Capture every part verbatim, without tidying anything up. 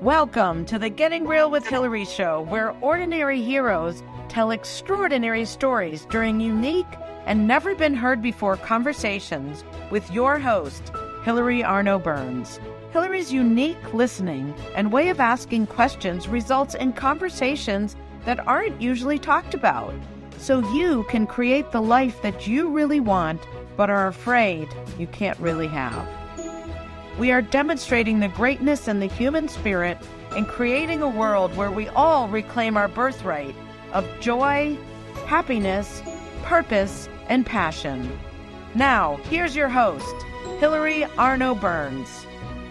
Welcome to the Getting Real with Hillary show, where ordinary heroes tell extraordinary stories during unique and never been heard before conversations with your host, Hillary Arno Burns. Hillary's unique listening and way of asking questions results in conversations that aren't usually talked about, so you can create the life that you really want but are afraid you can't really have. We are demonstrating the greatness in the human spirit and creating a world where we all reclaim our birthright of joy, happiness, purpose, and passion. Now, here's your host, Hillary Arno Burns.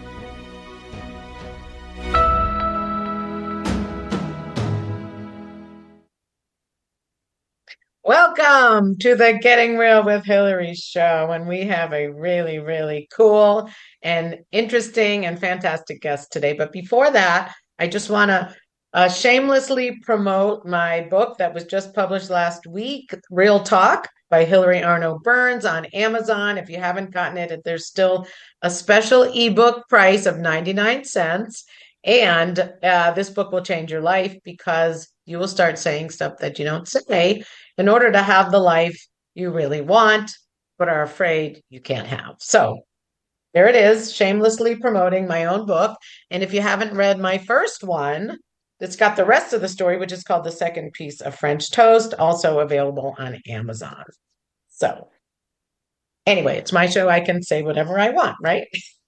Welcome to the Getting Real with Hillary show, and we have a really, really cool and interesting and fantastic guest today. But before that, I just want to uh, shamelessly promote my book that was just published last week, Real Talk by Hillary Arno Burns, on Amazon. If you haven't gotten it, there's still a special ebook price of ninety-nine cents. And uh, this book will change your life because you will start saying stuff that you don't say in order to have the life you really want, but are afraid you can't have. So there it is, shamelessly promoting my own book. And if you haven't read my first one, it's got the rest of the story, which is called The Second Piece of French Toast, also available on Amazon. So anyway, it's my show. I can say whatever I want, right?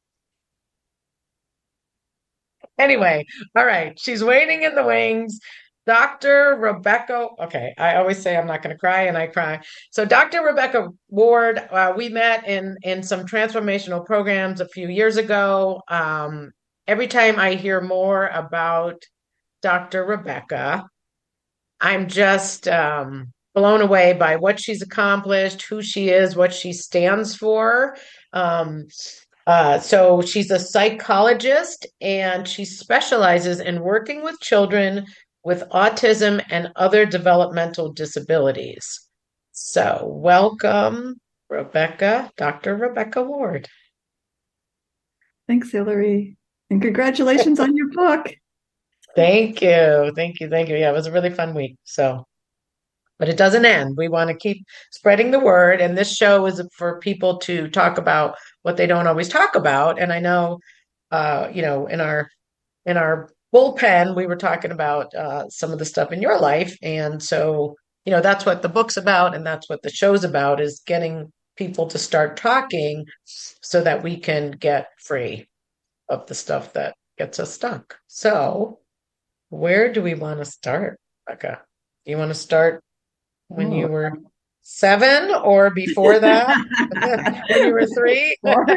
Anyway, all right. She's waiting in the wings. Doctor Rebecca, okay, I always say I'm not going to cry, and I cry. So Doctor Rebecca Ward, uh, we met in, in some transformational programs a few years ago. Um, every time I hear more about Doctor Rebecca, I'm just um, blown away by what she's accomplished, who she is, what she stands for. Um, Uh, so she's a psychologist, and she specializes in working with children with autism and other developmental disabilities. So welcome, Rebecca, Doctor Rebecca Ward. Thanks, Hillary. And congratulations on your book. Thank you. Thank you. Thank you. Yeah, it was a really fun week. So, but it doesn't end. We want to keep spreading the word. And this show is for people to talk about what they don't always talk about. And I know, uh, you know, in our in our bullpen, we were talking about uh, some of the stuff in your life. And so, you know, that's what the book's about. And that's what the show's about, is getting people to start talking so that we can get free of the stuff that gets us stuck. So where do we want to start, Rebecca? Do you want to start when oh. you were seven or before that? When you were three?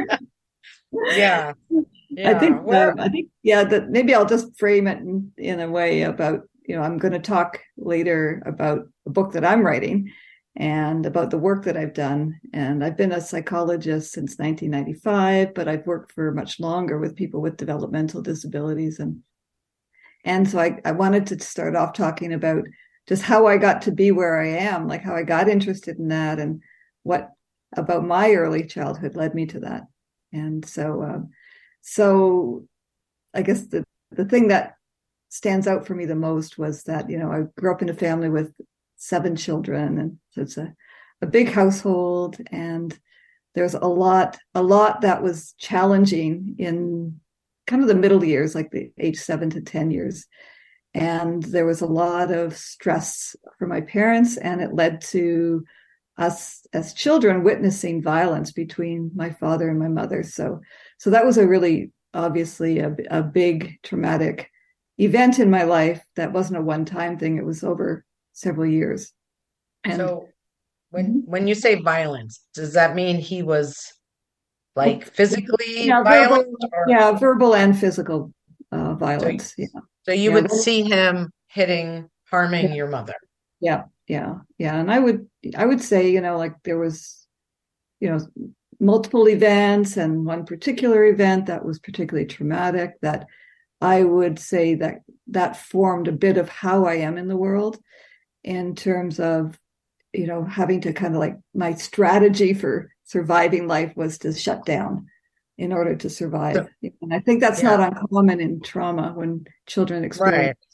yeah. Yeah. I think, well, uh, I think, yeah, that maybe I'll just frame it in, in a way about, you know, I'm going to talk later about the book that I'm writing and about the work that I've done. And I've been a psychologist since nineteen ninety-five, but I've worked for much longer with people with developmental disabilities. And, and so I, I wanted to start off talking about just how I got to be where I am, like how I got interested in that and what about my early childhood led me to that. And so, um, so I guess the, the thing that stands out for me the most was that, you know, I grew up in a family with seven children, and so it's a, a big household, and there's a lot, a lot that was challenging in kind of the middle years, like the age seven to ten years. And there was a lot of stress for my parents, and it led to us as children witnessing violence between my father and my mother. So, so that was a really, obviously, a, a big traumatic event in my life. That wasn't a one-time thing. It was over several years. And so when, when you say violence, does that mean he was like physically yeah, violent? Verbal, or? Yeah, verbal and physical uh, violence. So, yeah. So you yeah, would see him hitting, harming yeah, your mother. Yeah, yeah, yeah. And I would, I would say, you know, like there was, you know, multiple events, and one particular event that was particularly traumatic that I would say that that formed a bit of how I am in the world, in terms of, you know, having to kind of like, my strategy for surviving life was to shut down. in order to survive. So, And I think that's yeah, not uncommon in trauma when children experience. right.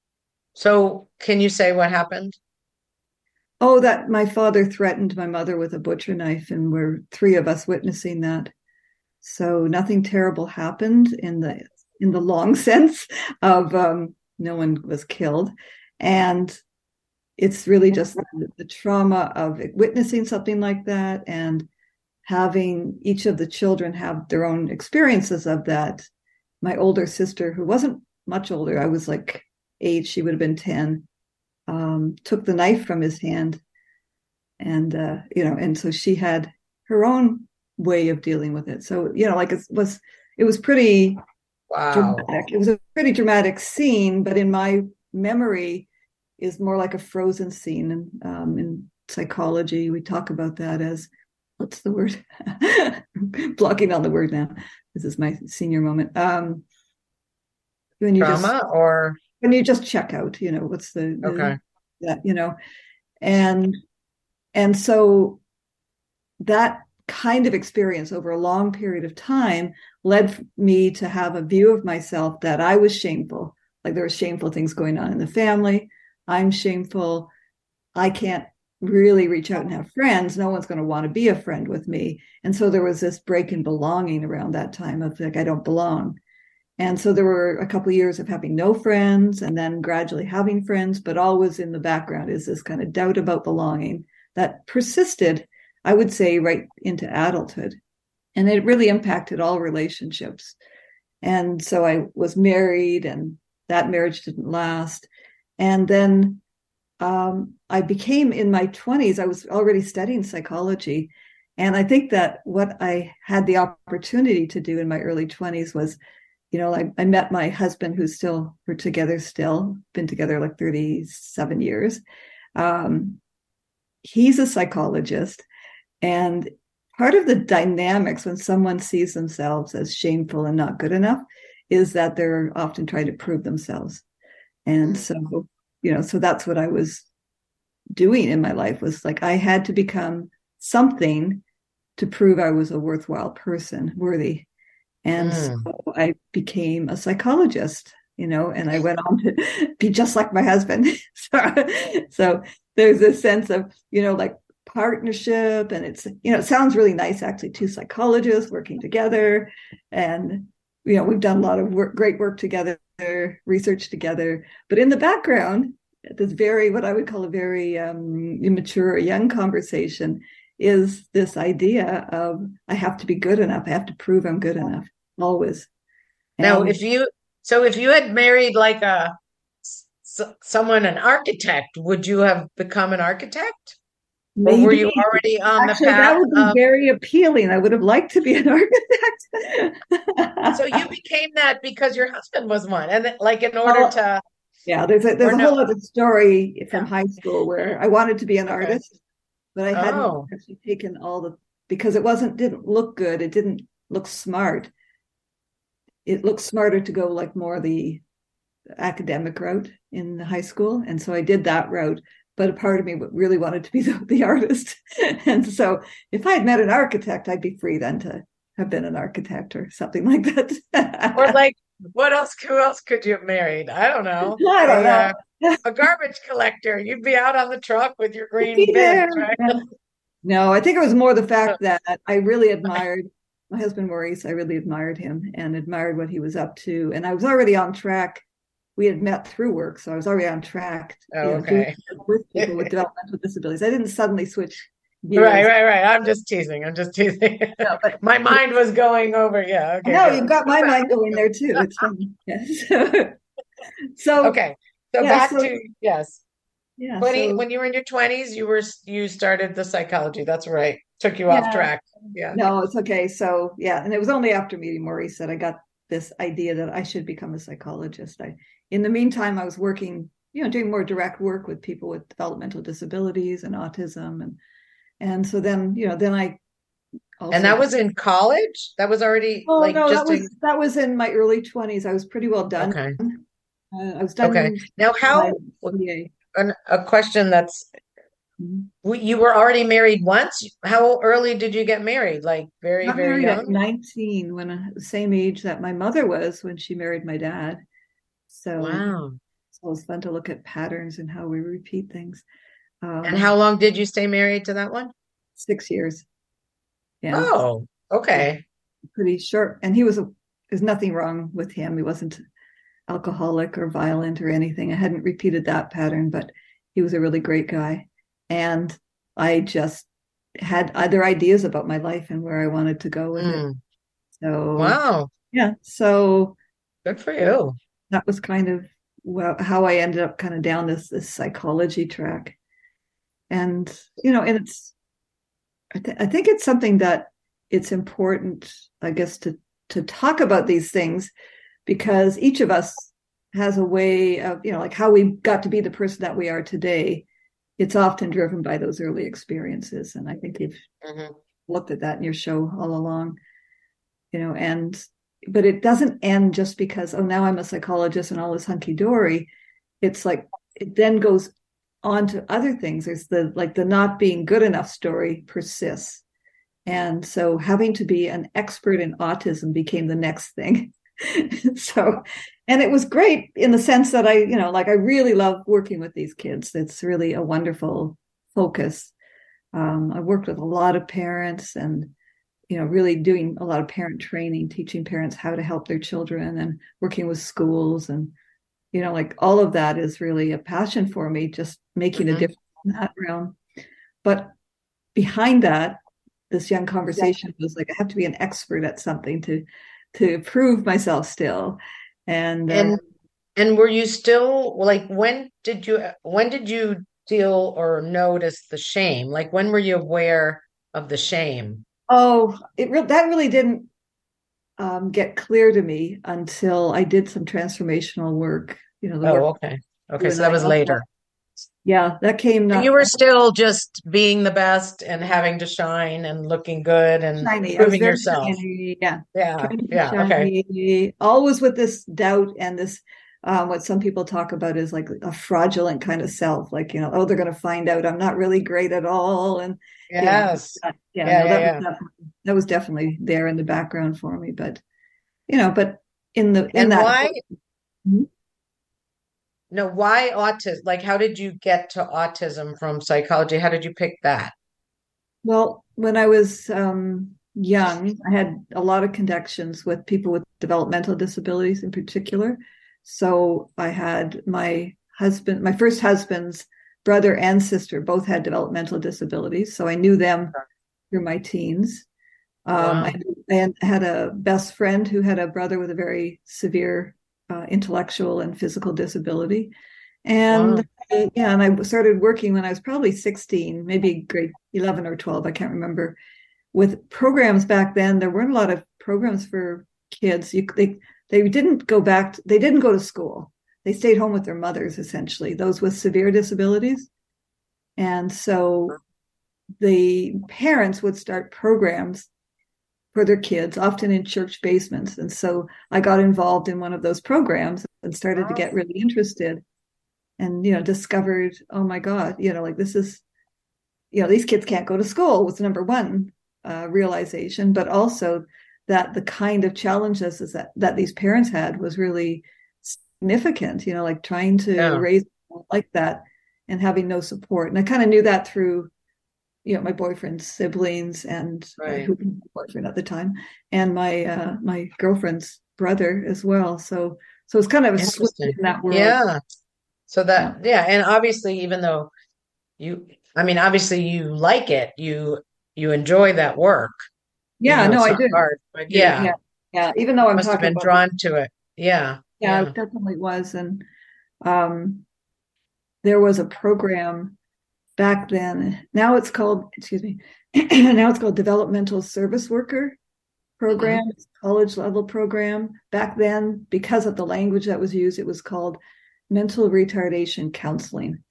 So can you say what happened? Oh, that my father threatened my mother with a butcher knife, and we're three of us witnessing that. So nothing terrible happened in the in the long sense of um, no one was killed, and it's really just the, the trauma of witnessing something like that and having each of the children have their own experiences of that. My older sister, who wasn't much older, I was like eight, she would have been ten, um, took the knife from his hand, and uh, you know, and so she had her own way of dealing with it. So you know, like it was, it was pretty Wow. dramatic. It was a pretty dramatic scene, but in my memory, is more like a frozen scene. And um, in psychology, we talk about that as what's the word? Blocking on the word now. This is my senior moment. Um, when you Trauma just or when you just check out, you know, what's the, the okay. that, you know, and and so that kind of experience over a long period of time led me to have a view of myself that I was shameful. Like there were shameful things going on in the family. I'm shameful. I can't really reach out and have friends. No one's going to want to be a friend with me. And so there was this break in belonging around that time of like, I don't belong. And so there were a couple of years of having no friends and then gradually having friends, but always in the background is this kind of doubt about belonging that persisted, I would say, right into adulthood. And it really impacted all relationships. And so I was married and that marriage didn't last. And then um, I became, in my twenties, I was already studying psychology. And I think that what I had the opportunity to do in my early twenties was, you know, I, I met my husband, who's still, we're together still, been together like thirty-seven years. Um, he's a psychologist. And part of the dynamics when someone sees themselves as shameful and not good enough is that they're often trying to prove themselves. And so, you know, so that's what I was doing in my life, was like I had to become something to prove I was a worthwhile person, worthy. And Mm. so I became a psychologist, you know, and I went on to be just like my husband. so, so there's this sense of, you know, like partnership, and it's, you know, it sounds really nice, actually, two psychologists working together. And, you know, we've done a lot of work, great work together, research together. But in the background, this very, what I would call a very um, immature, young conversation is this idea of I have to be good enough. I have to prove I'm good enough, always. Now, And if you, so if you had married like a, s- someone, an architect, would you have become an architect? Or were you maybe, already on the actually, that path would be of, very appealing. I would have liked to be an so you architect. became that because your husband was one, and then, like in order Well, to, yeah, there's a or there's a no? whole other story from Yeah. high school where I wanted to be an Okay. artist, but I hadn't Oh, actually taken all the, because it wasn't, didn't look good. It didn't look smart. It looked smarter to go like more the academic route in the high school. And so I did that route. But a part of me really wanted to be the, the artist. And so if I had met an architect, I'd be free then to have been an architect or something like that. or like, what else? Who else could you have married? I don't know. I don't A, uh, know. a garbage collector. You'd be out on the truck with your green Be bins, there. right? No, I think it was more the fact that I really admired my husband, Maurice. I really admired him and admired what he was up to. And I was already on track. We had met through work, so I was already on track, Oh, you know, doing okay. stuff with people with developmental disabilities. I didn't suddenly switch Right, gears. right, right. I'm just teasing. I'm just teasing. No, but My mind was going over. Yeah, okay, no, good. you've got my mind going there too. It's funny. Yes. So Okay. So yeah, back so to yes. yeah, twenty so when you were in your twenties, you were you started the psychology. That's right. Took you off yeah, track. Yeah. no, it's okay. So yeah, and it was only after meeting Maurice that I got this idea that I should become a psychologist. I, in the meantime, I was working, you know, doing more direct work with people with developmental disabilities and autism, and and so then, you know, then I And also that was in college? That was already oh like no, that just was in that was in my early twenties. I was pretty well done. okay. Uh, I was Okay. done Now my how C A. an, a question that's W- You were already married once? How early did you get married? Like very, Got very married at young? nineteen, when I, the same age that my mother was when she married my dad. So, Wow. so it was fun to look at patterns and how we repeat things. And Um, how long did you stay married to that one? six years. Yeah. Oh, Yeah. okay. Pretty short. And he was a, there's nothing wrong with him. He wasn't alcoholic or violent or anything. I hadn't repeated that pattern, but he was a really great guy. And I just had other ideas about my life and where I wanted to go with it. Mm. So, Wow. yeah. So Good for you. that was kind of well, how I ended up kind of down this, this psychology track. And, you know, and it's, I, th- I think it's something that it's important, I guess, to, to talk about these things, because each of us has a way of, you know, like how we got to be the person that we are today. It's often driven by those early experiences. And I think you've Mhm. looked at that in your show all along, you know, and, but it doesn't end just because, oh, now I'm a psychologist and all this hunky dory. It's like, it then goes on to other things. There's the, like the not being good enough story persists. And so having to be an expert in autism became the next thing. So, and it was great in the sense that I, you know, like I really love working with these kids. It's really a wonderful focus. Um, I worked with a lot of parents and, you know, really doing a lot of parent training, teaching parents how to help their children and working with schools. And, you know, like all of that is really a passion for me, just making Mhm. a difference in that realm. But behind that, this young conversation was like, I have to be an expert at something to to prove myself still. And uh, And and were you still like when did you when did you deal or notice the shame? Like when were you aware of the shame? oh, it re- that really didn't um, get clear to me until I did some transformational work. You know, the Oh, work okay. you Okay, and so that I was have. later. Yeah, that came So not you were still just being the best and having to shine and looking good and shiny. I was proving very yourself. shiny. Yeah, Yeah, trying to be yeah, okay. shiny. Always with this doubt and this. Um, what some people talk about is like a fraudulent kind of self, like, you know, oh, they're going to find out I'm not really great at all, and you know, Yes. that, yeah, Yeah, no, yeah, that was yeah. definitely, that was definitely there in the background for me. But you know, but in the in And that why, book, no, why autism? Like, how did you get to autism from psychology? How did you pick that? well, when I was um, young, I had a lot of connections with people with developmental disabilities in particular. So I had my husband, my first husband's brother and sister both had developmental disabilities. So I knew them through my teens. Um, I, Wow. I had a best friend who had a brother with a very severe uh, intellectual and physical disability. And Wow. uh, yeah, and I started working when I was probably sixteen, maybe grade eleven or twelve, I can't remember. With programs back then, there weren't a lot of programs for kids. You, they they didn't go back, to, they didn't go to school. They stayed home with their mothers, essentially, those with severe disabilities. And so the parents would start programs for their kids, often in church basements. And so I got involved in one of those programs and started to get really interested and, you know, discovered, oh my God, you know, like this is, you know, these kids can't go to school was number one uh, realization, but also that the kind of challenges is that, that these parents had was really significant, you know, like trying to Yeah. raise like that and having no support. And I kind of knew that through, you know, my boyfriend's siblings and uh, Right. who was my boyfriend at the time, and my uh, my girlfriend's brother as well. So so it's kind of a switch Interesting. in that world. Yeah. So Yeah. that, yeah, and obviously, even though you, I mean, obviously you like it, you you enjoy that work, even Yeah, though no, it's I not do. hard. But do. yeah, Yeah. Yeah. Even though I'm must have talking been about this, drawn to it. Yeah, yeah, yeah. it definitely was. And um, there was a program back then. Now it's called, excuse me, now it's called Developmental Service Worker Hmm. Program, it's a college level program. Back then, because of the language that was used, it was called mental retardation counseling.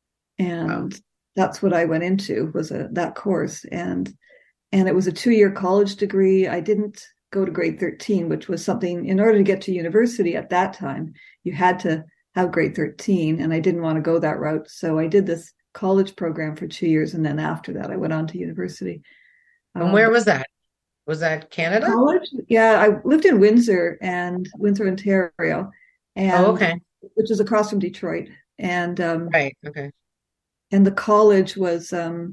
Wow. And that's what I went into was a that course. And and it was a two-year college degree. I didn't go to grade thirteen, which was something in order to get to university at that time, you had to have grade thirteen, and I didn't want to go that route. So I did this college program for two years. And then after that, I went on to university. And Um, where was that? Was that Canada? College? Yeah, I lived in Windsor and Windsor, Ontario, and Oh, okay. which is across from Detroit. And um, Right. Okay. and the college was um,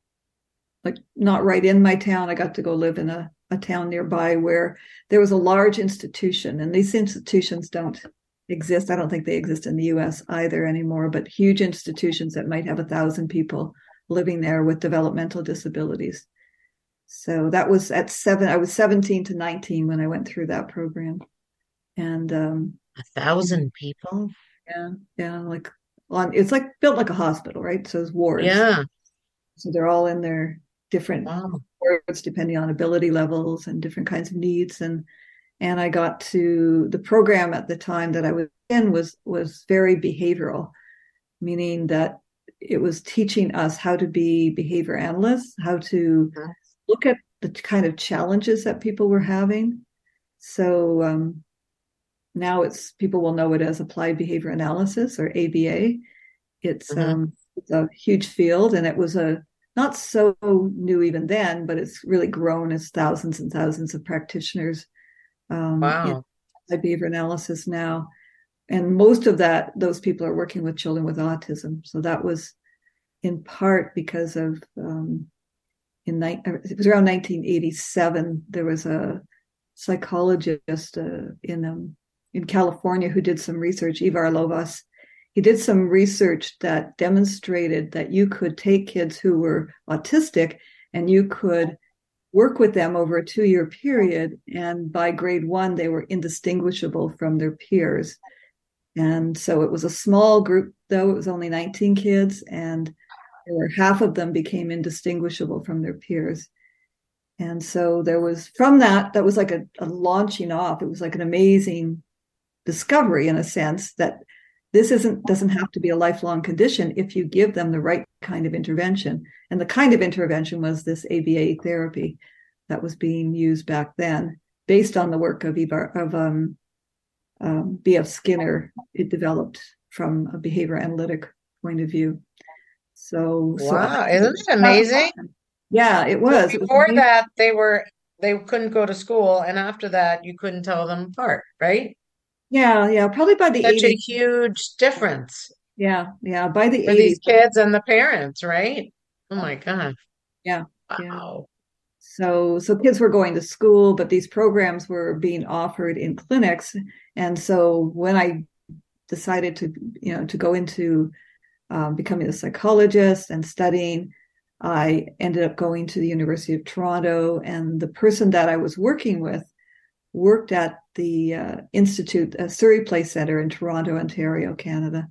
like not right in my town. I got to go live in a, a town nearby where there was a large institution, and these institutions don't exist. I don't think they exist in the U S either anymore, but huge institutions that might have a thousand people living there with developmental disabilities. So that was at seven, I was seventeen to nineteen when I went through that program. And um, A thousand people? yeah, yeah, like on, it's like built like a hospital, right? So it's wards. Yeah. So they're all in their different Wow. wards depending on ability levels and different kinds of needs. And and I got to the program at the time that I was in was was very behavioral, meaning that it was teaching us how to be behavior analysts, how to Mhm. look at the kind of challenges that people were having. So um, now it's people will know it as applied behavior analysis or A B A. It's, Mhm. um, it's a huge field, and it was a not so new even then, but it's really grown as thousands and thousands of practitioners um, in Wow. applied behavior analysis now. And most of that, those people are working with children with autism. So that was in part because of um, in it was around nineteen eighty-seven. There was a psychologist uh, in um, in California who did some research, Ivar Lovaas. He did some research that demonstrated that you could take kids who were autistic and you could work with them over a two-year period, and by grade one, they were indistinguishable from their peers. And so it was a small group, though. It was only nineteen kids, and there were half of them became indistinguishable from their peers. And so there was, from that, that was like a, a launching off. It was like an amazing discovery in a sense that this isn't doesn't have to be a lifelong condition if you give them the right kind of intervention. And the kind of intervention was this A B A therapy that was being used back then, based on the work of Ivar, of um, um, B F Skinner. It developed from a behavior analytic point of view. So, Wow. so Isn't it amazing? yeah, it So was. It was before amazing. that, they were they couldn't go to school, and after that, you couldn't tell them apart, right? Yeah, yeah, probably by the Such a eighties. huge difference Yeah, yeah, by the for these eighties. kids and the parents, right? Oh my God. Yeah, yeah. Wow. So, so kids were going to school, but these programs were being offered in clinics. And so when I decided to, you know, to go into um, becoming a psychologist and studying, I ended up going to the University of Toronto. And the person that I was working with worked at the uh, Institute, uh, Surrey Place Center in Toronto, Ontario, Canada.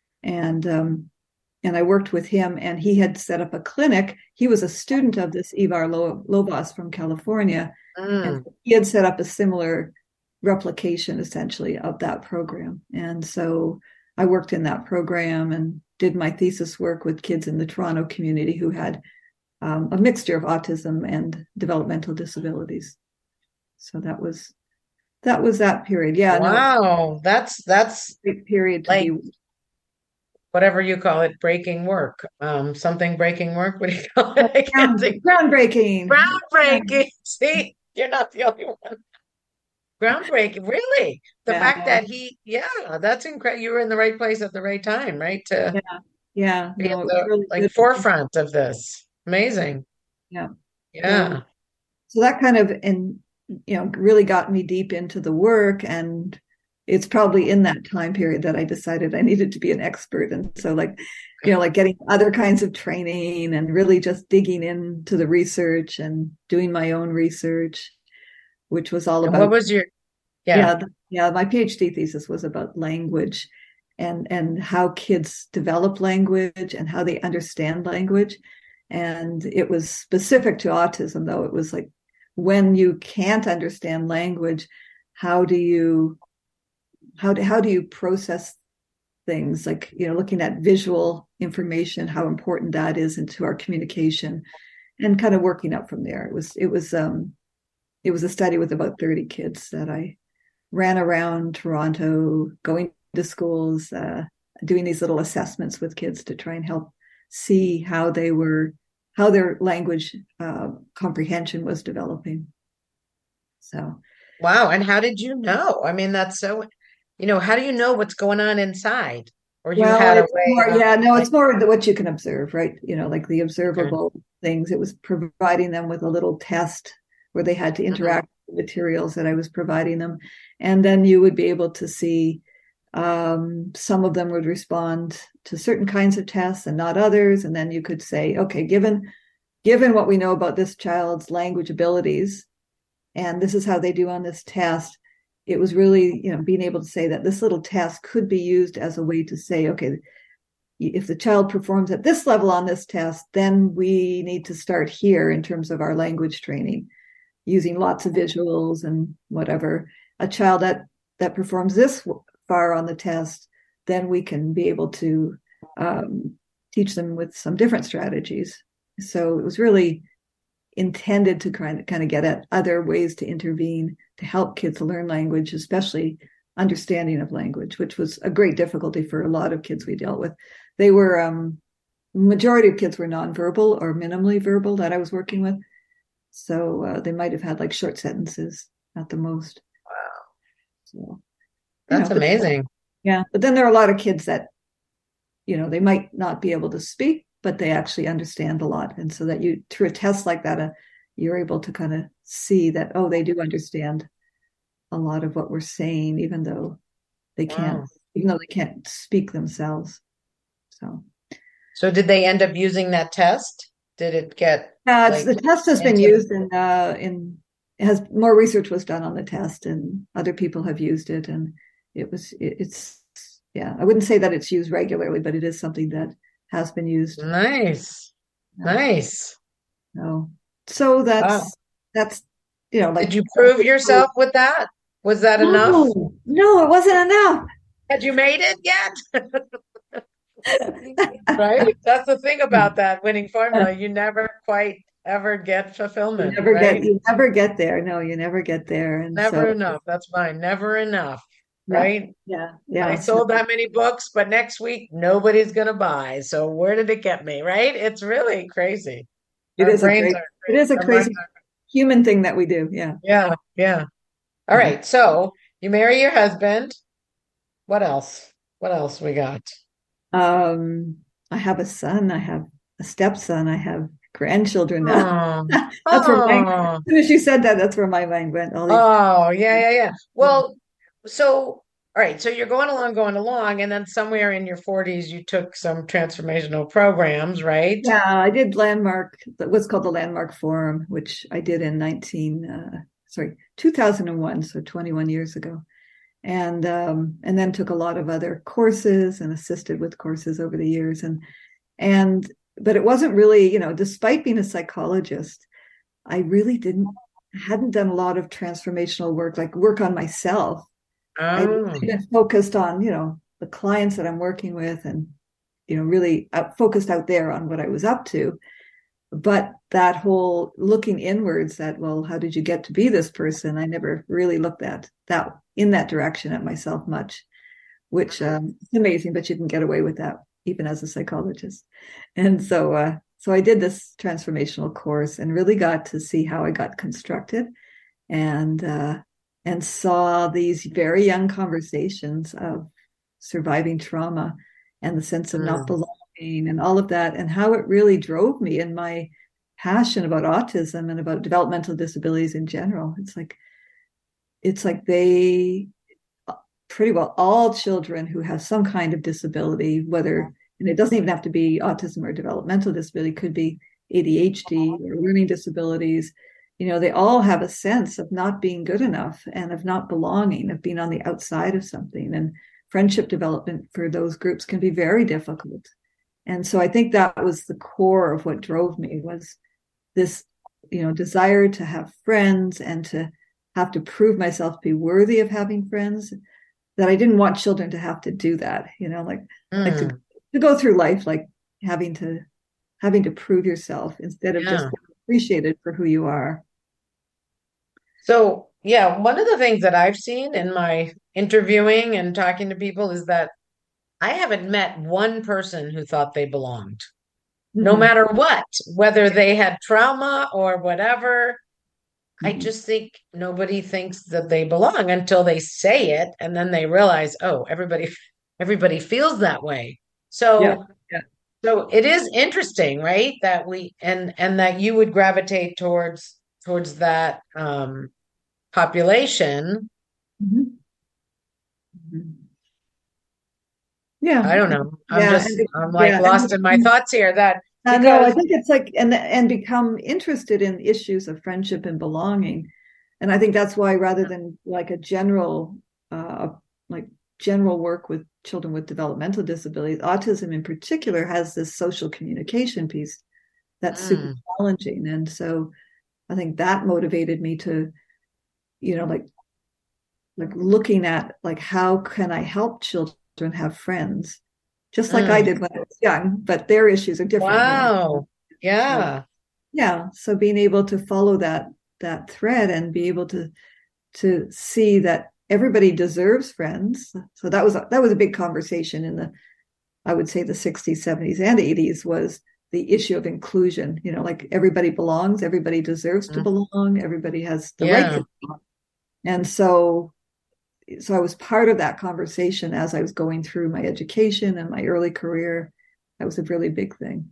And um, and I worked with him, and he had set up a clinic. He was a student of this Ivar Lovaas from California, Mm. and he had set up a similar replication, essentially, of that program. And so I worked in that program and did my thesis work with kids in the Toronto community who had um, a mixture of autism and developmental disabilities. So that was that was that period. Yeah, no, Wow. That's that's great period to like be. whatever you call it, breaking work. Um, something breaking work. What do you call it? I can't Ground, think. groundbreaking. Groundbreaking. See, you're not the only one. Groundbreaking. Really? The Yeah, fact that he, yeah, that's incredible. You were in the right place at the right time, right? To yeah, yeah. be at No, it was the really like good. forefront of this. Amazing. Yeah. Yeah. So, so that kind of, and you know, really got me deep into the work. And it's probably in that time period that I decided I needed to be an expert. And so, like, you know, like getting other kinds of training and really just digging into the research and doing my own research, which was all And about. what was your, yeah. Yeah, th- yeah. My PhD thesis was about language and and how kids develop language and how they understand language. And it was specific to autism, though. It was like, when you can't understand language, how do you how do, how do you process things, like, you know, looking at visual information, how important that is into our communication, and kind of working up from there. It was it was um it was a study with about thirty kids that I ran around Toronto, going to schools, uh, doing these little assessments with kids to try and help see how they were, how their language uh, comprehension was developing. So, wow. And how did you know? I mean, that's so, you know, how do you know what's going on inside? Or you well, had a it's way more, of yeah, no, like, it's more what you can observe, right? You know, like the okay. observable things. It was providing them with a little test where they had to Mhm. interact with the materials that I was providing them. And then you would be able to see um, some of them would respond to certain kinds of tests and not others. And then you could say, okay, given given what we know about this child's language abilities, and this is how they do on this test, it was really, you know, being able to say that this little test could be used as a way to say, okay, if the child performs at this level on this test, then we need to start here in terms of our language training, using lots of visuals and whatever. A child that that performs this far on the test, then we can be able to um, teach them with some different strategies. So it was really intended to kind of kind of get at other ways to intervene to help kids learn language, especially understanding of language, which was a great difficulty for a lot of kids we dealt with. They were um, majority of kids were nonverbal or minimally verbal that I was working with, so uh, they might have had like short sentences at the most. Wow. So, you That's know, but amazing. yeah, but then there are a lot of kids that, you know, they might not be able to speak, but they actually understand a lot. And so that you, through a test like that, uh, you're able to kind of see that, oh, they do understand a lot of what we're saying, even though they can't, Wow. even though they can't speak themselves. So, So did they end up using that test? Did it get uh, it's, like the test has been into the, used in, uh, in, it has more research was done on the test and other people have used it. And it was, it, it's, yeah, I wouldn't say that it's used regularly, but it is something that has been used. nice, Yeah. nice. So, so Wow. that's that's you know Did like you prove yourself with that? Was that enough? no, no, it wasn't enough. Had you made it yet? Right? That's the thing about that winning formula. You never quite ever get You fulfillment, never get right? you never get there. No, you never get there. And Never so enough. That's fine. Never enough, yeah, right? yeah, I yeah. sold that many books, but next week nobody's gonna buy. So where did it get me, right? It's really crazy. It Our is a brains great are it crazy. is a Our minds crazy human thing that we do. Yeah. Yeah, yeah. All Yeah. right. So you marry your husband. What else? What else we got? Um, I have a son, I have a stepson, I have grandchildren now. Oh, That's where my as oh, soon as you said that, that's where my mind went. All these oh, yeah, yeah, yeah. yeah. Well, so, all right. So you're going along, going along, and then somewhere in your forties, you took some transformational programs, right? Yeah, I did landmark, what's called the Landmark Forum, which I did in nineteen, uh, sorry, two thousand one, so twenty-one years ago. And um, and then took a lot of other courses and assisted with courses over the years. And and but it wasn't really, you know, despite being a psychologist, I really didn't hadn't done a lot of transformational work, like work on myself. I'd Oh, been focused on, you know, the clients that I'm working with and, you know, really out, focused out there on what I was up to. But that whole looking inwards that, well, how did you get to be this person? I never really looked at that in that direction at myself much, which um, is amazing, but you can get away with that even as a psychologist. And so, uh, so I did this transformational course and really got to see how I got constructed and, uh, and saw these very young conversations of surviving trauma and the sense of not mm, belonging and all of that, and how it really drove me in my passion about autism and about developmental disabilities in general. It's like, it's like they pretty well all children who have some kind of disability, whether, and it doesn't even have to be autism or developmental disability, it could be A D H D or learning disabilities, you know, they all have a sense of not being good enough and of not belonging, of being on the outside of something. And friendship development for those groups can be very difficult. And so I think that was the core of what drove me, was this, you know, desire to have friends and to have to prove myself to be worthy of having friends, that I didn't want children to have to do that, you know, like, like to, mm, to go through life, like having to, having to prove yourself instead of just yeah. being appreciated for who you are. So, yeah, one of the things that I've seen in my interviewing and talking to people is that I haven't met one person who thought they belonged. no Mhm. matter what, whether they had trauma or whatever. I Mhm. just think nobody thinks that they belong until they say it, and then they realize, oh, everybody everybody feels that way. Yeah. So Yeah. so it is interesting, right? That we and and that you would gravitate towards towards that um population. Mhm. Mhm. Yeah. I don't know. I'm Yeah. And just be- I'm like yeah. lost in my And thoughts here that I know, I because think it's like, and and become interested in issues of friendship and belonging. And I think that's why rather than like a general, uh, like general work with children with developmental disabilities, autism in particular has this social communication piece that's super mm, challenging. And so I think that motivated me to, you know, like like looking at like how can I help children have friends, just like I mm, did when I was young, but their issues are different, you know. wow. So Yeah. yeah, so being able to follow that that thread and be able to to see that everybody deserves friends. So that was that was a big conversation in the, I would say, the sixties, seventies, and eighties, was the issue of inclusion. You know, like everybody belongs, everybody deserves to Mm, belong, everybody has the right yeah. to belong. And so so I was part of that conversation as I was going through my education and my early career. That was a really big thing.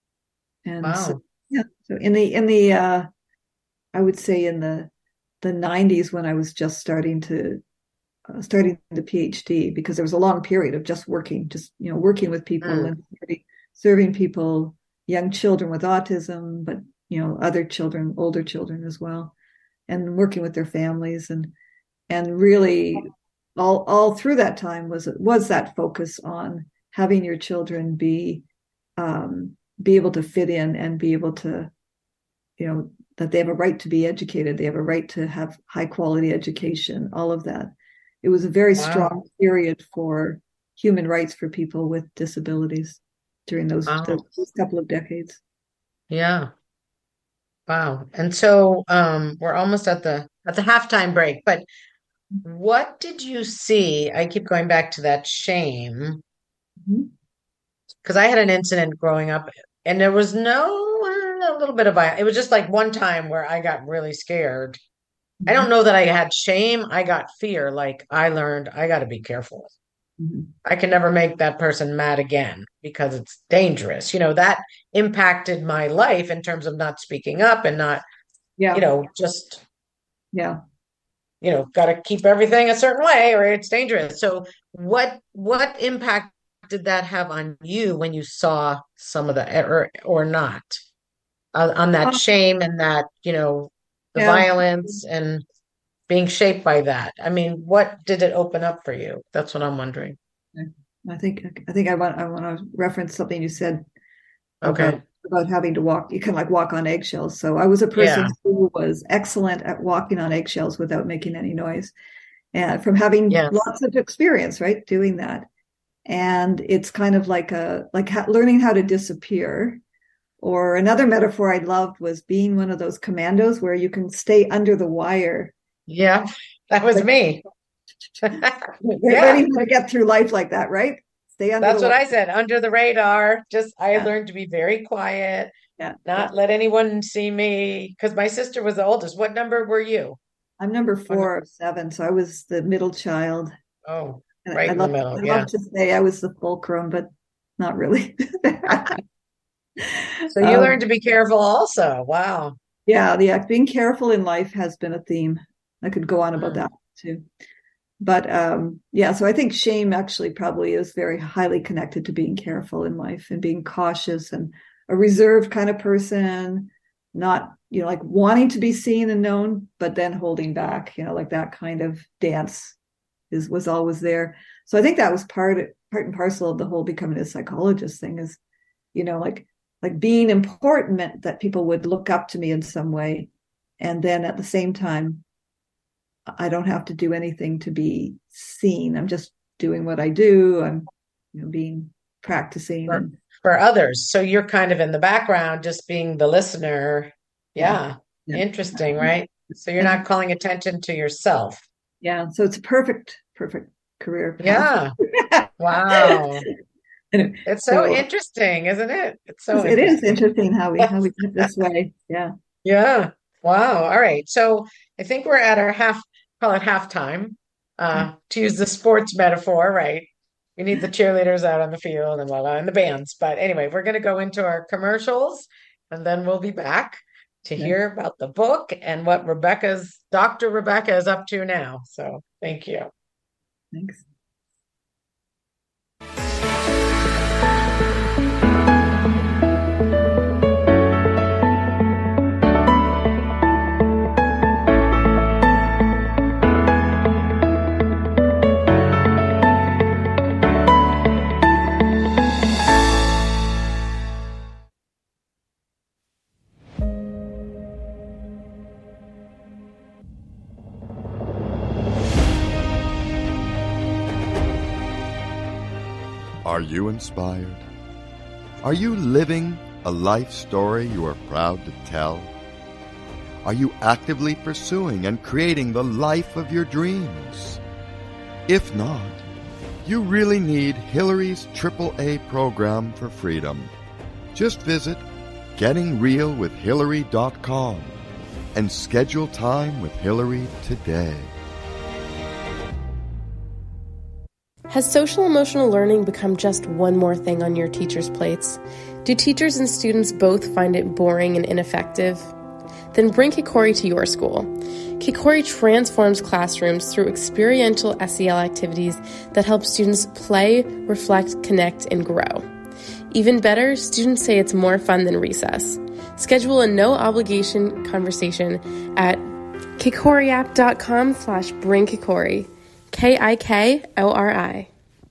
And so Wow. yeah, so in the in the uh I would say in the the nineties, when I was just starting to uh, starting the PhD, because there was a long period of just working, just you know, working with people Mm, and serving people, young children with autism, but you know, other children, older children as well, and working with their families, and and really all all through that time was was that focus on having your children be um, be able to fit in and be able to, you know, that they have a right to be educated, they have a right to have high quality education, all of that. It was a very wow. strong period for human rights for people with disabilities during those, those Wow. couple of decades. Yeah. Wow. And so um we're almost at the at the halftime break, but what did you see? I keep going back to that shame Mhm. because I had an incident growing up and there was no a little bit of violence. It was just like one time where I got really scared. I don't Mhm. know that I had shame. I got fear. Like I learned I got to be careful. Mhm. I can never make that person mad again because it's dangerous. You know, that impacted my life in terms of not speaking up and not, you Yeah, know, just yeah. you know, got to keep everything a certain way or it's dangerous. So what what impact did that have on you when you saw some of the or or not on, on that Uh, shame and that, you know, the yeah. violence and being shaped by that? I mean, what did it open up for you? That's what I'm wondering. I think I think I want I want to reference something you said about Okay. about having to walk. You can like walk on eggshells. So I was a person Yeah. who was excellent at walking on eggshells without making any noise, and from having Yes. lots of experience, right, doing that. And it's kind of like a like ha- learning how to disappear. Or another metaphor I loved was being one of those commandos where you can stay under the wire, Yeah. That was like me. Yeah. learning how to get through life like that, right? Stay under the That's what wire. I said. Under the radar. Just I Yeah, learned to be very quiet, yeah, yeah. not let anyone see me. Because my sister was the oldest. What number were you? I'm number What four number? of seven, so I was the middle child. Oh, And right I in the love middle. I Yeah. love to say I was the fulcrum, but not really. So you um, learned to be careful also. Wow. yeah, yeah, being careful in life has been a theme. I could go on about Mm, that too. But um, yeah, so I think shame actually probably is very highly connected to being careful in life and being cautious and a reserved kind of person, not, you know, like wanting to be seen and known, but then holding back, you know, like that kind of dance is was always there. So I think that was part part and parcel of the whole becoming a psychologist thing is, you know, like like being important meant that people would look up to me in some way. And then at the same time, I don't have to do anything to be seen. I'm just doing what I do. I'm, you know, being practicing for and for others. So you're kind of in the background, just being the listener. yeah, Yeah. yeah. Interesting, right? So you're And not calling attention to yourself. yeah, so it's a perfect, perfect career path. Yeah. Wow. It's so, so interesting, isn't it? It's so it is interesting how we how we get this way. Yeah. Yeah. Wow. All right. So I think we're at our half, call it halftime, uh, to use the sports metaphor, right? We need the cheerleaders out on the field and blah, blah, and the bands. But anyway, we're going to go into our commercials and then we'll be back to Okay. hear about the book and what Rebecca's, Doctor Rebecca is up to now. So thank you. Thanks. Are you inspired? Are you living a life story you are proud to tell? Are you actively pursuing and creating the life of your dreams? If not, you really need Hillary's triple A program for freedom. Just visit getting real with hillary dot com and schedule time with Hillary today. Has social emotional learning become just one more thing on your teachers' plates? Do teachers and students both find it boring and ineffective? Then bring Kikori to your school. Kikori transforms classrooms through experiential S E L activities that help students play, reflect, connect, and grow. Even better, students say it's more fun than recess. Schedule a no-obligation conversation at kikoriapp.com slash bring Kikori. K I K O R I.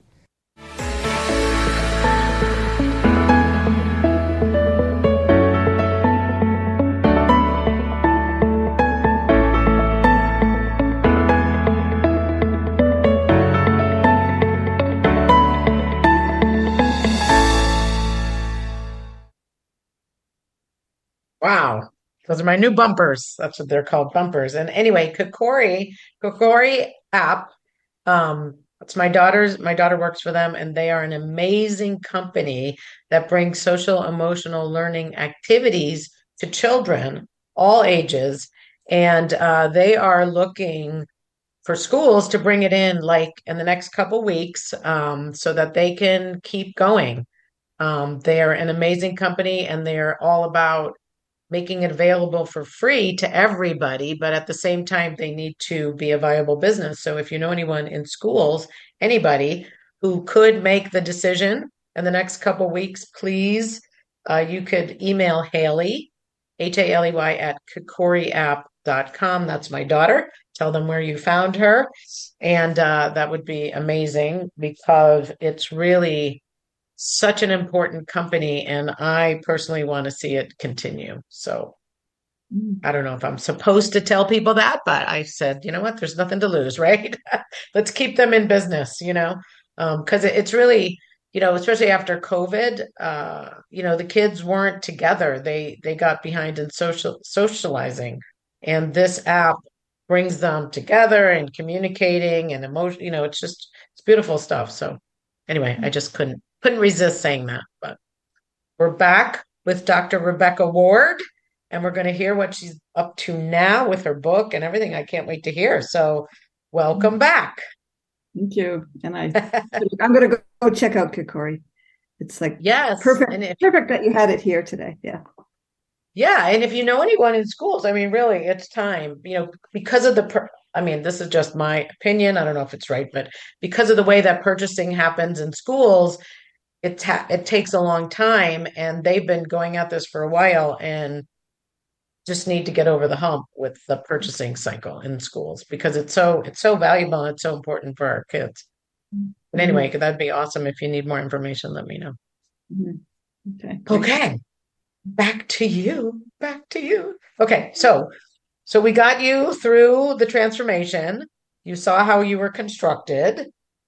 Wow. Those are my new bumpers. That's what they're called, bumpers. And anyway, Kikori, Kikori app. Um, it's my daughter's, my daughter works for them, and they are an amazing company that brings social emotional learning activities to children, all ages. And uh, they are looking for schools to bring it in like in the next couple weeks, um, so that they can keep going. Um, they're an amazing company, and they're all about making it available for free to everybody, but at the same time, they need to be a viable business. So if you know anyone in schools, anybody who could make the decision in the next couple weeks, please, uh, you could email Haley, H A L E Y, at kikori app dot com. That's my daughter. Tell them where you found her. And uh, that would be amazing, because it's really such an important company, and I personally want to see it continue. So I don't know if I'm supposed to tell people that, but I said, you know what, there's nothing to lose, right? Let's keep them in business, you know, um, because it, it's really, you know, especially after COVID, uh, you know, the kids weren't together. They they got behind in social socializing, and this app brings them together and communicating and emotion. You know, it's just it's beautiful stuff. So anyway, I just couldn't couldn't resist saying that. But we're back with Doctor Rebecca Ward, and we're going to hear what she's up to now with her book and everything. I can't wait to hear. So welcome back. Thank you. And I, I'm going to go, go check out Kikori. It's like, yes, perfect. And if, perfect that you had it here today. Yeah. Yeah. And if you know anyone in schools, I mean, really, it's time, you know, because of the, per- I mean, this is just my opinion. I don't know if it's right, but because of the way that purchasing happens in schools, it, ta- it takes a long time, and they've been going at this for a while, and just need to get over the hump with the purchasing cycle in schools, because it's so it's so valuable and it's so important for our kids. But anyway, mm-hmm. That'd be awesome. If you need more information, let me know. Mm-hmm. Okay. Okay. Back to you. Back to you. Okay. So so we got you through the transformation. You saw how you were constructed.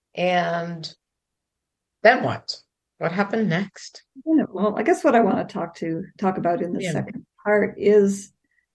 And then what? What happened next? Yeah, well, I guess what I want to talk to talk about in the yeah. second part is,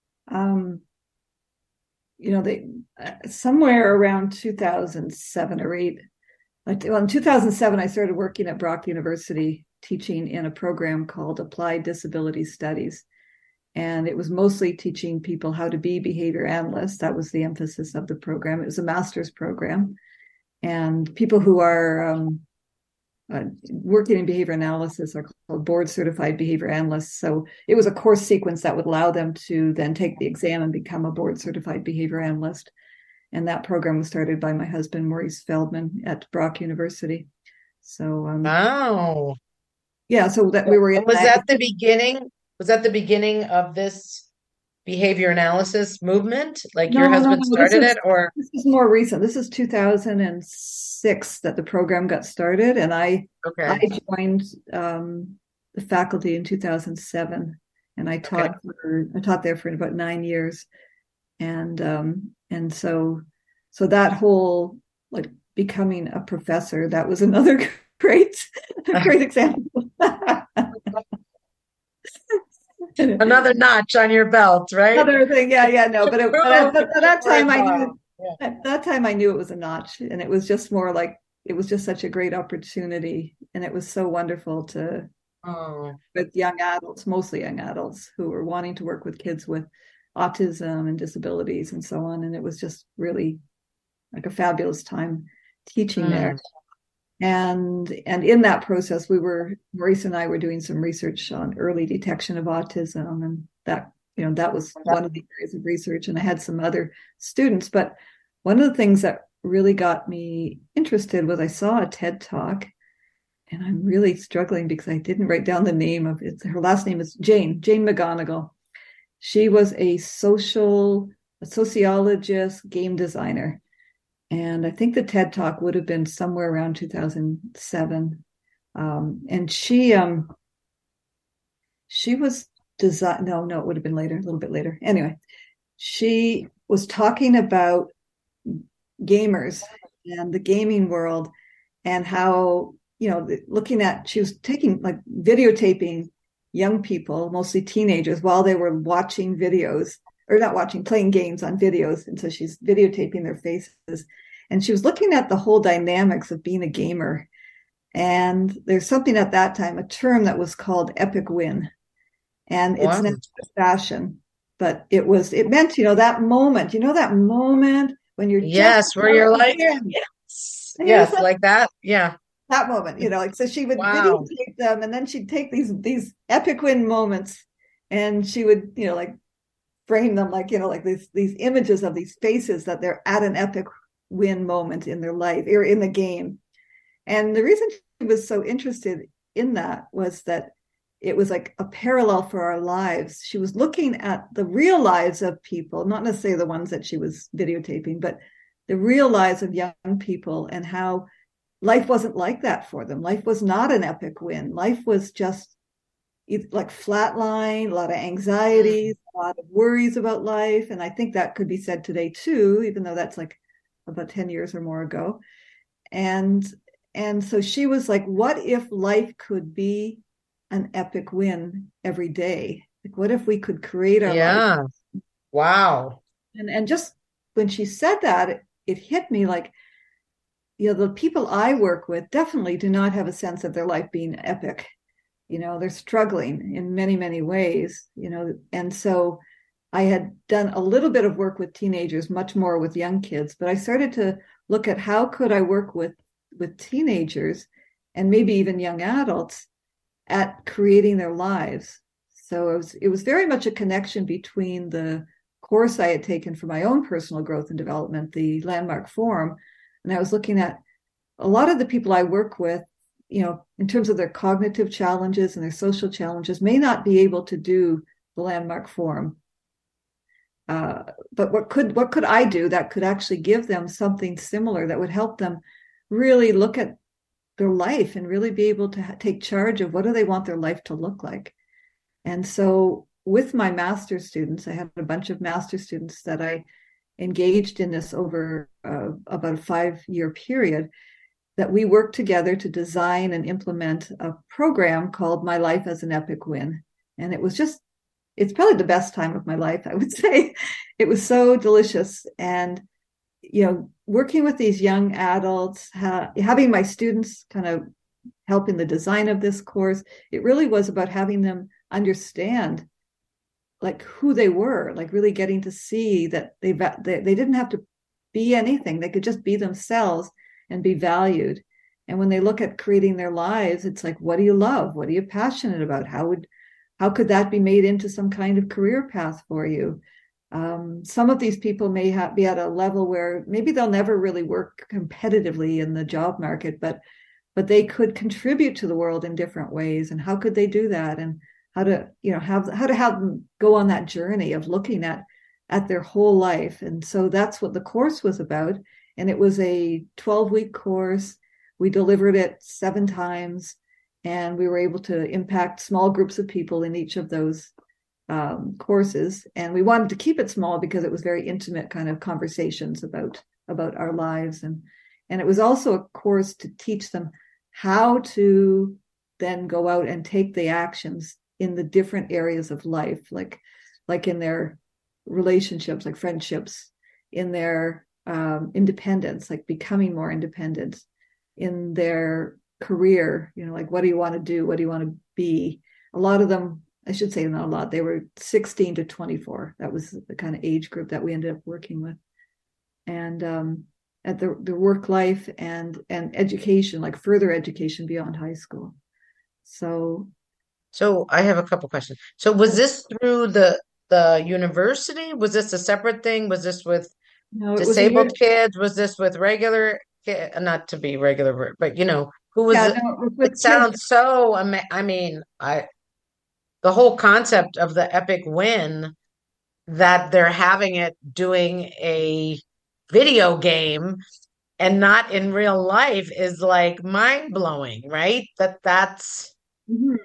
um, you know, they uh, somewhere around two thousand seven or eight, well, in two thousand seven, I started working at Brock University, teaching in a program called Applied Disability Studies. And it was mostly teaching people how to be behavior analysts. That was the emphasis of the program. It was a master's program. And people who are um, uh, working in behavior analysis are called board certified behavior analysts. So it was a course sequence that would allow them to then take the exam and become a board certified behavior analyst. And that program was started by my husband, Maurice Feldman, at Brock University. So, um, wow. Yeah, so that we were in was that, that the beginning? Was that the beginning of this behavior analysis movement? Like no, your husband no, no, started is, it, or this is more recent. This is two thousand six that the program got started, and I okay. I joined um, the faculty in two thousand seven, and I taught Okay. for I taught there for about nine years, and um, and so so that whole like becoming a professor, that was another great great example. Another notch on your belt, right? Another thing, yeah, yeah, no, but, it, but, at, but at that time I knew yeah. at that time I knew it was a notch, and it was just more like it was just such a great opportunity, and it was so wonderful to oh. with young adults, mostly young adults, who were wanting to work with kids with autism and disabilities and so on, and it was just really like a fabulous time teaching mm. there. And and in that process, we were Maurice and I were doing some research on early detection of autism, and that you know that was one of the areas of research. And I had some other students, but one of the things that really got me interested was I saw a TED Talk, and I'm really struggling because I didn't write down the name of it. Her last name is Jane Jane McGonigal. She was a social a sociologist, game designer. And I think the TED Talk would have been somewhere around two thousand seven. Um, and she um, she was design. No, no, it would have been later, a little bit later. Anyway, she was talking about gamers and the gaming world, and how, you know, looking at, she was taking like videotaping young people, mostly teenagers, while they were watching videos. Or not watching, playing games on videos. And so she's videotaping their faces. And she was looking at the whole dynamics of being a gamer. And there's something at that time, a term that was called epic win. And wow. It's not fashion, but it was, it meant, you know, that moment, you know, that moment when you're yes, where you're like, yes, yes, like, like that. Yeah. That moment, you know, like, so she would wow. videotape them, and then she'd take these, these epic win moments, and she would, you know, like, frame them like, you know, like these these images of these faces that they're at an epic win moment in their life or in the game. And the reason she was so interested in that was that it was like a parallel for our lives. She was looking at the real lives of people, not necessarily the ones that she was videotaping, but the real lives of young people, and how life wasn't like that for them. Life was not an epic win. Life was just like flatline, a lot of anxieties, a lot of worries about life. And I think that could be said today too, even though that's like about ten years or more ago. And, and so she was like, what if life could be an epic win every day? Like, what if we could create our yeah. life? Wow. And, and just when she said that, it, it hit me like, you know, the people I work with definitely do not have a sense of their life being epic. You know, they're struggling in many, many ways, you know, and so I had done a little bit of work with teenagers, much more with young kids, but I started to look at how could I work with, with teenagers and maybe even young adults at creating their lives. So it was, it was very much a connection between the course I had taken for my own personal growth and development, the Landmark Forum, and I was looking at a lot of the people I work with, you know, in terms of their cognitive challenges and their social challenges, may not be able to do the Landmark Forum. Uh, but what could what could I do that could actually give them something similar that would help them really look at their life and really be able to ha- take charge of what do they want their life to look like? And so with my master's students, I had a bunch of master's students that I engaged in this over uh, about a five-year period, that we worked together to design and implement a program called My Life as an Epic Win. And it was just, it's probably the best time of my life, I would say. It was so delicious. And you know, working with these young adults, ha- having my students kind of help in the design of this course, it really was about having them understand like who they were, like really getting to see that they, they, they didn't have to be anything. They could just be themselves and be valued. And when they look at creating their lives, it's like, what do you love? What are you passionate about? How would, how could that be made into some kind of career path for you? Um, some of these people may have, be at a level where maybe they'll never really work competitively in the job market, but but they could contribute to the world in different ways. And how could they do that? And how to, you know, have how to have them go on that journey of looking at at their whole life. And so that's what the course was about. And it was a twelve-week course. We delivered it seven times, and we were able to impact small groups of people in each of those um, courses. And we wanted to keep it small because it was very intimate kind of conversations about about our lives. And and it was also a course to teach them how to then go out and take the actions in the different areas of life, like like in their relationships, like friendships, in their um, independence, like becoming more independent, in their career, you know, like what do you want to do? What do you want to be? A lot of them, I should say not a lot, they were sixteen to twenty-four. That was the kind of age group that we ended up working with. And um, at the, the work life and and education, like further education beyond high school. So So I have a couple questions. So was this through the the university? Was this a separate thing? Was this with no, it was a disabled year, kids? Was this with regular kid? Not to be regular, but you know, who was yeah, it? no, it was It with kids. sounds so ama I mean, I the whole concept of the epic win that they're having it doing a video game and not in real life is like mind blowing, right? That that's Mhm.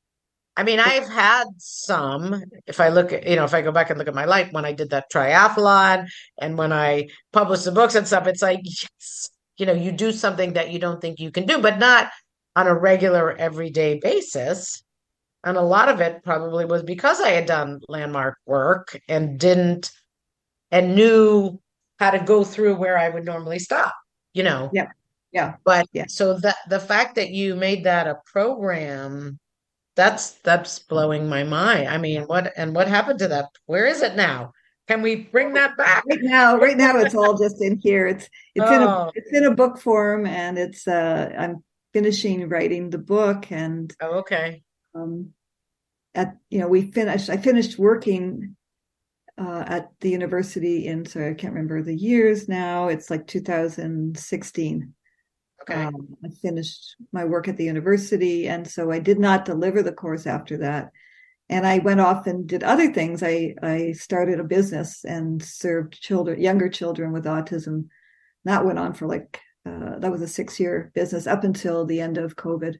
I mean, I've had some, if I look at, you know, if I go back and look at my life when I did that triathlon and when I published the books and stuff, it's like, yes, you know, you do something that you don't think you can do, but not on a regular everyday basis. And a lot of it probably was because I had done landmark work and didn't, and knew how to go through where I would normally stop, you know. Yeah, yeah, But yeah. so that the fact that you made that a program, that's that's blowing my mind. I mean, what and what happened to that? Where is it now? Can we bring that back? Right now, right now it's all just in here. It's it's in a Oh, it's in a book form, and it's uh I'm finishing writing the book. And oh, okay. um at you know we finished I finished working uh at the university in, sorry, I can't remember the years now. It's like two thousand sixteen. Okay. Um, I finished my work at the university, and so I did not deliver the course after that. And I went off and did other things. I I started a business and served children, younger children with autism. That went on for like uh, that was a six year business up until the end of COVID.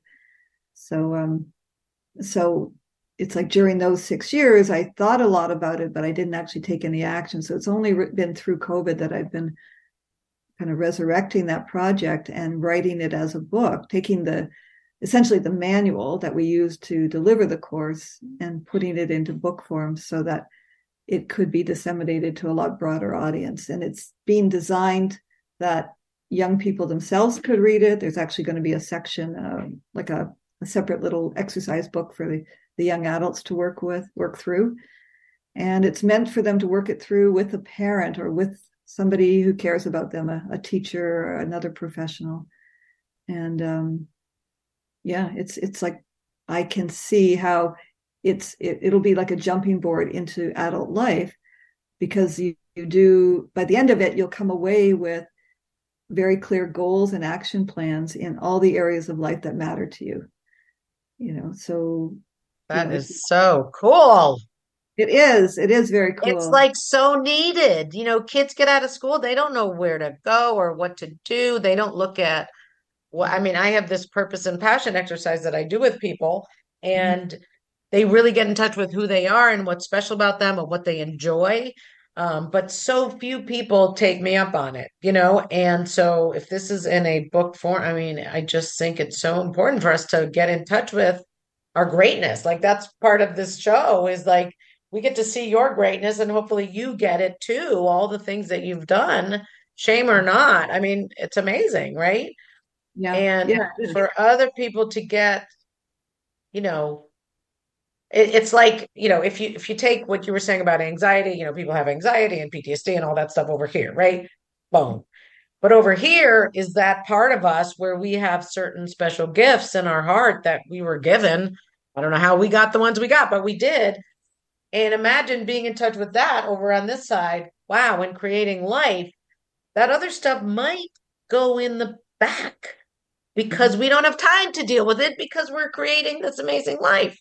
So um, so it's like during those six years, I thought a lot about it, but I didn't actually take any action. So it's only been through COVID that I've been kind of resurrecting that project and writing it as a book, taking the essentially the manual that we use to deliver the course and putting it into book form so that it could be disseminated to a lot broader audience. And it's being designed that young people themselves could read it. There's actually going to be a section, uh, like a, a separate little exercise book for the, the young adults to work with, work through. And it's meant for them to work it through with a parent or with somebody who cares about them, a, a teacher or another professional. And um, yeah, it's it's like I can see how it's it, it'll be like a jumping board into adult life, because you, you do, by the end of it, you'll come away with very clear goals and action plans in all the areas of life that matter to you. You know, so you That know, it's, is so cool. it is it is very It's cool. like so needed. You know, kids get out of school, they don't know where to go or what to do. They don't look at what, I mean, I have this purpose and passion exercise that I do with people, and they really get in touch with who they are and what's special about them and what they enjoy. Um, but so few people take me up on it, you know? And so if this is in a book form, I mean, I just think it's so important for us to get in touch with our greatness. Like that's part of this show is like we get to see your greatness and hopefully you get it too. All the things that you've done shame or not. I mean, it's amazing, right? Yeah. And Yeah. for other people to get, you know, it, it's like, you know, if you if you take what you were saying about anxiety, you know, people have anxiety and P T S D and all that stuff over here, right? Boom. But over here is that part of us where we have certain special gifts in our heart that we were given. I don't know how we got the ones we got, but we did. And imagine being in touch with that over on this side. Wow, and creating life, that other stuff might go in the back because we don't have time to deal with it because we're creating this amazing life.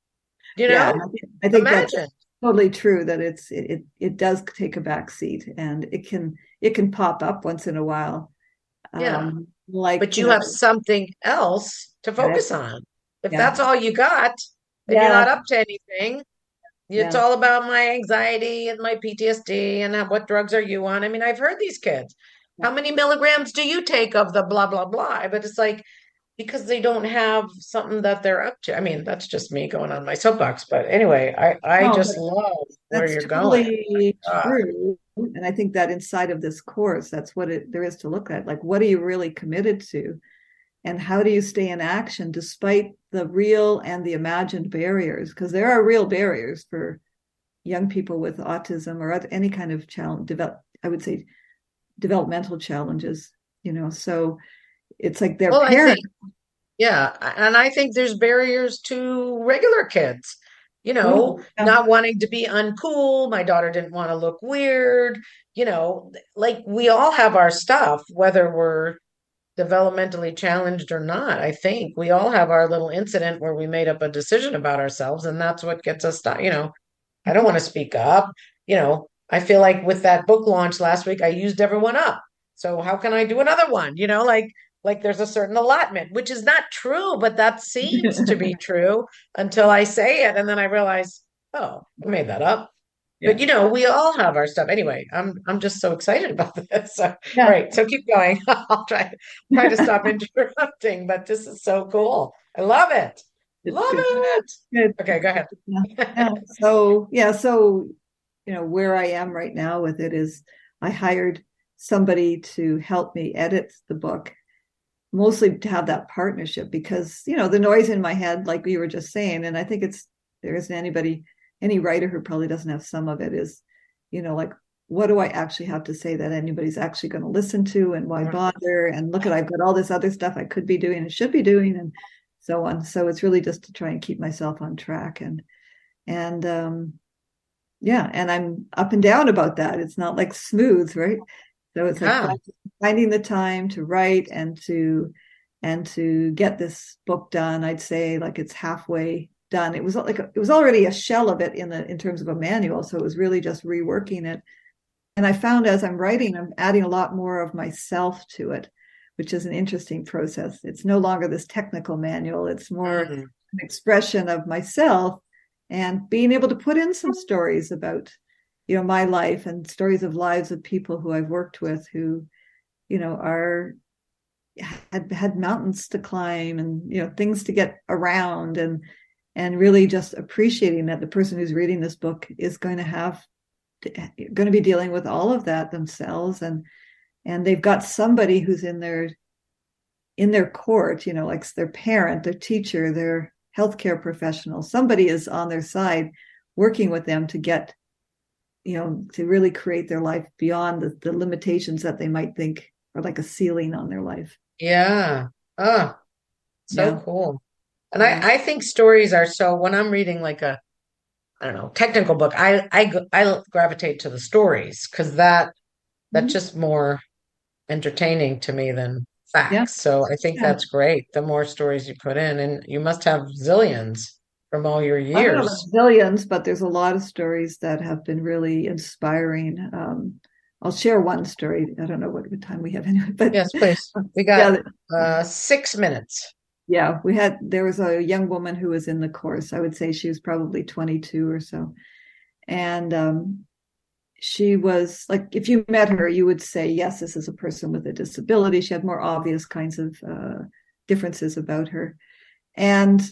You know, Yeah, I think, I think that's imagine. totally true that it's it, it it does take a back seat, and it can it can pop up once in a while. Yeah. Um, like But you you know, have something else to yeah, focus on. If yeah, that's all you got, then you're yeah, not up to anything. It's yeah. all about my anxiety and my P T S D and uh, what drugs are you on? I mean, I've heard these kids. How many milligrams do you take of the blah, blah, blah? But it's like, because they don't have something that they're up to. I mean, that's just me going on my soapbox. But anyway, I, I No, just but love where that's you're going. totally God. true. And I think that inside of this course, that's what it there is to look at. Like, what are you really committed to? And how do you stay in action despite the real and the imagined barriers? Because there are real barriers for young people with autism or other, any kind of challenge, develop, I would say developmental challenges, you know. So it's like their Well, I parents. think, yeah. And I think there's barriers to regular kids, you know, Oh, yeah. not wanting to be uncool. My daughter didn't want to look weird, you know, like we all have our stuff, whether we're developmentally challenged or not. I think we all have our little incident where we made up a decision about ourselves, and that's what gets us stuck. You know, I don't want to speak up. You know, I feel like with that book launch last week, I used everyone up. So how can I do another one? You know, like like there's a certain allotment, which is not true, but that seems to be true until I say it, and then I realize, oh, I made that up. Yeah. But you know, we all have our stuff. Anyway, I'm I'm just so excited about this. So, Yeah. all right, so keep going. I'll try try to stop interrupting, but this is so cool. I love it. It's Love good. it. Good. Okay, go ahead. Yeah. So yeah, so you know where I am right now with it is I hired somebody to help me edit the book, mostly to have that partnership because you know the noise in my head, like we were just saying, and I think it's there isn't anybody, any writer who probably doesn't have some of it is, you know, like what do I actually have to say that anybody's actually going to listen to, and why bother? And look at I've got all this other stuff I could be doing and should be doing, and so on. So it's really just to try and keep myself on track, and and um yeah, and I'm up and down about that. It's not like smooth, right? So it's Yeah. like finding the time to write and to and to get this book done. I'd say like it's halfway done. It was like it was already a shell of it in the in terms of a manual, so it was really just reworking it. And I found as I'm writing, I'm adding a lot more of myself to it, which is an interesting process. It's no longer this technical manual. It's more Mhm. an expression of myself and being able to put in some stories about, you know, my life and stories of lives of people who I've worked with who, you know, are had had mountains to climb and, you know, things to get around, and and really just appreciating that the person who's reading this book is going to have going to be dealing with all of that themselves, and and they've got somebody who's in their in their court, you know, like their parent, their teacher, their healthcare professional, somebody is on their side working with them to get, you know, to really create their life beyond the, the limitations that they might think are like a ceiling on their life. Yeah. Oh, so Yeah. cool. And Yeah. I, I think stories are so when I'm reading like a, I don't know, technical book, I I go- I gravitate to the stories because that that's Mhm. just more entertaining to me than Yeah. facts. So I think Yeah. that's great. The more stories you put in, and you must have zillions from all your I don't know years. about zillions, but there's a lot of stories that have been really inspiring. Um, I'll share one story. I don't know what, what time we have anyway, but Yes, please. We yeah, got uh six minutes. yeah, we had, there was a young woman who was in the course. I would say she was probably twenty-two or so. And um, she was like, if you met her, you would say, yes, this is a person with a disability. She had more obvious kinds of uh, differences about her. And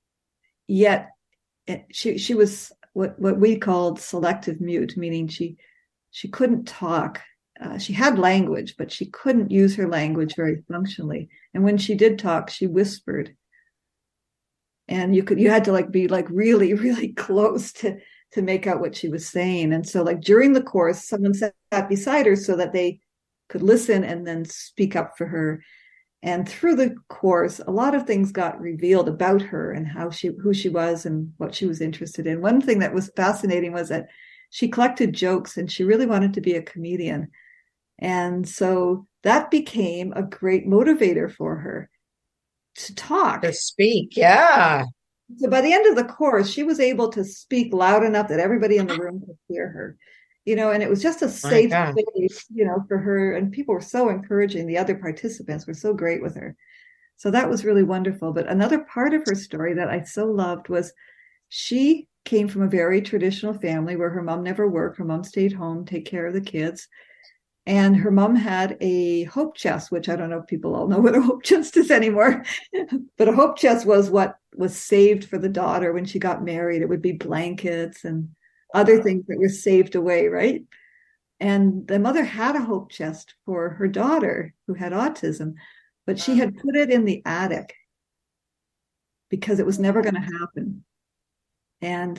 yet she she was what, what we called selective mute, meaning she she couldn't talk uh, she had language, but she couldn't use her language very functionally. And when she did talk, she whispered. And you could, you had to like be like really, really close to, to make out what she was saying. And so like during the course, someone sat beside her so that they could listen and then speak up for her. And through the course, a lot of things got revealed about her and how she, who she was and what she was interested in. One thing that was fascinating was that she collected jokes and she really wanted to be a comedian. And so that became a great motivator for her to talk. To speak, yeah. So by the end of the course, she was able to speak loud enough that everybody in the room could hear her. You know, and it was just a safe space, you know, for her. And people were so encouraging. The other participants were so great with her. So that was really wonderful. But another part of her story that I so loved was she came from a very traditional family where her mom never worked. Her mom stayed home, take care of the kids. And her mom had a hope chest, which I don't know if people all know what a hope chest is anymore. But a hope chest was what was saved for the daughter when she got married. It would be blankets and other things that were saved away, right? And the mother had a hope chest for her daughter who had autism, but she had put it in the attic because it was never going to happen. And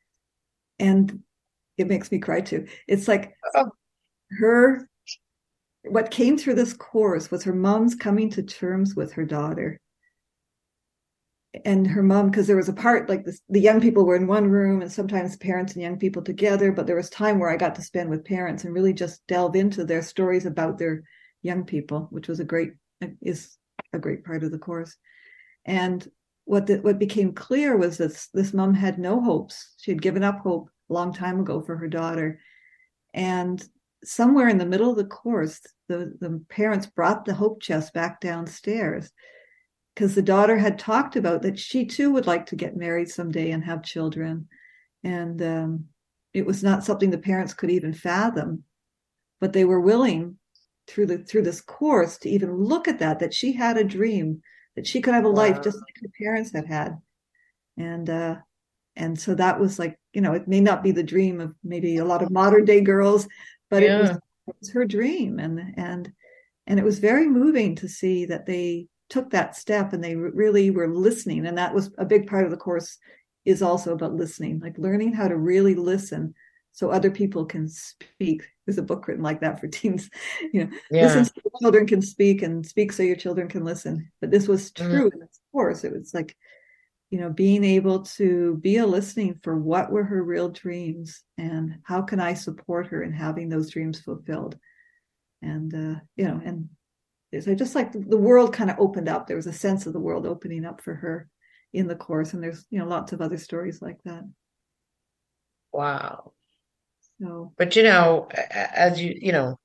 and it makes me cry too. It's like her, what came through this course was her mom's coming to terms with her daughter. And her mom, because there was a part like this, the young people were in one room and sometimes parents and young people together, but there was time where I got to spend with parents and really just delve into their stories about their young people, which was a great, is a great part of the course. And what the, what became clear was that this mom had no hopes. She had given up hope a long time ago for her daughter. And somewhere in the middle of the course, the, the parents brought the hope chest back downstairs because the daughter had talked about that she too would like to get married someday and have children. And um, it was not something the parents could even fathom, but they were willing through the through this course to even look at that, that she had a dream, that she could have a wow. life just like her parents had had. And uh, and so that was like, you know, it may not be the dream of maybe a lot of modern day girls, but yeah. it, was, it was her dream. And, and, and it was very moving to see that they took that step and they really were listening. And that was a big part of the course, is also about listening, like learning how to really listen so other people can speak. There's a book written like that for teens, you know, yeah. listen so your children can speak and speak so your children can listen. But this was true mm-hmm. in this course. It was like, you know, being able to be a listening for what were her real dreams and how can I support her in having those dreams fulfilled. And, uh, you know, and so just like the world kind of opened up, there was a sense of the world opening up for her in the course. And there's, you know, lots of other stories like that. Wow. So, but, you know, as you, you know,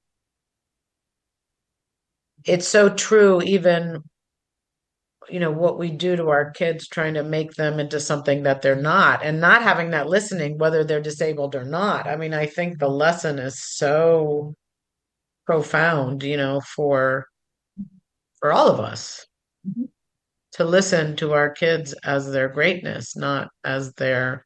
it's so true, even, you know, what we do to our kids, trying to make them into something that they're not, and not having that listening, whether they're disabled or not. I mean, I think the lesson is so profound, you know, for, for all of us mm-hmm. to listen to our kids as their greatness, not as their,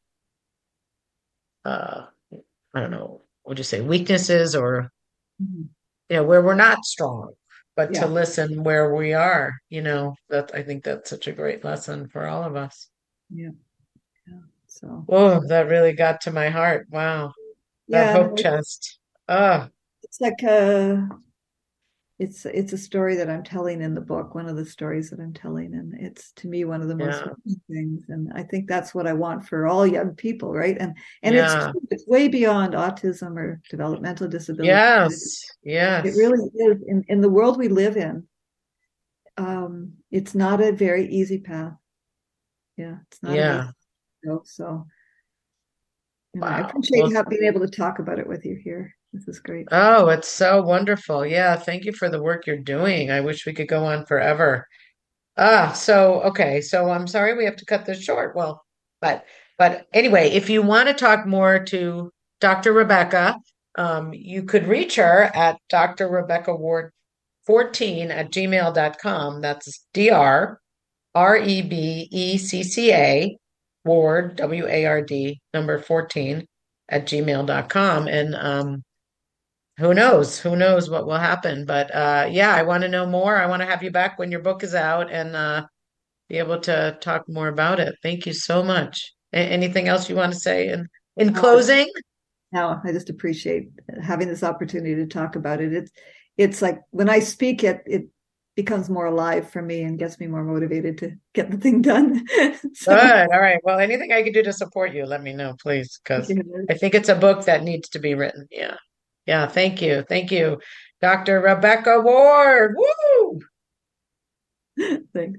uh, I don't know, what would you say, weaknesses or, mm-hmm. you know, where we're not strong, but yeah. to listen where we are, you know, that I think that's such a great lesson for all of us. Yeah. Yeah. So, oh, that really got to my heart. Wow. That yeah, hope chest. Oh, it's like a, it's, it's a story that I'm telling in the book, one of the stories that I'm telling. And it's to me, one of the most yeah. things. And I think that's what I want for all young people. Right. And, and yeah. it's, it's way beyond autism or developmental disability. Yes. Yes. It really is in, in the world we live in. Um, it's not a very easy path. Yeah. It's not. Yeah. Easy, so you know, wow. I appreciate well, not being able to talk about it with you here. This is great. Oh, it's so wonderful. Yeah. Thank you for the work you're doing. I wish we could go on forever. Ah, so, okay. So I'm sorry we have to cut this short. Well, but, but anyway, if you want to talk more to Doctor Rebecca, um, you could reach her at Doctor Rebecca Ward fourteen at gmail dot com. That's D R R E B E C C A Ward, W A R D, number fourteen at gmail dot com. And, um, who knows? Who knows what will happen? But uh, yeah, I want to know more. I want to have you back when your book is out and uh, be able to talk more about it. Thank you so much. A- anything else you want to say in, in closing? No, I just appreciate having this opportunity to talk about it. It's it's like when I speak it, it becomes more alive for me and gets me more motivated to get the thing done. So, Good. All right. Well, anything I can do to support you, let me know, please, because I think it's a book that needs to be written. Yeah. Yeah. Thank you. Thank you, Doctor Rebecca Ward. Woo! Thanks.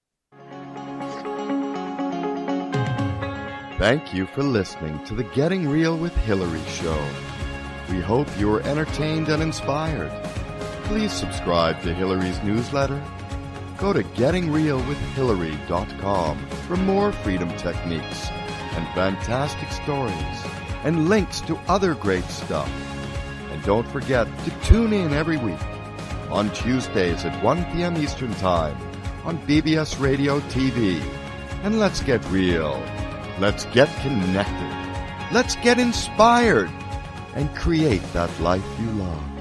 Thank you for listening to the Getting Real with Hillary show. We hope you were entertained and inspired. Please subscribe to Hillary's newsletter. Go to getting real with hillary dot com for more freedom techniques and fantastic stories and links to other great stuff. And don't forget to tune in every week on Tuesdays at one p.m. Eastern Time on B B S Radio T V. And let's get real. Let's get connected. Let's get inspired and create that life you love.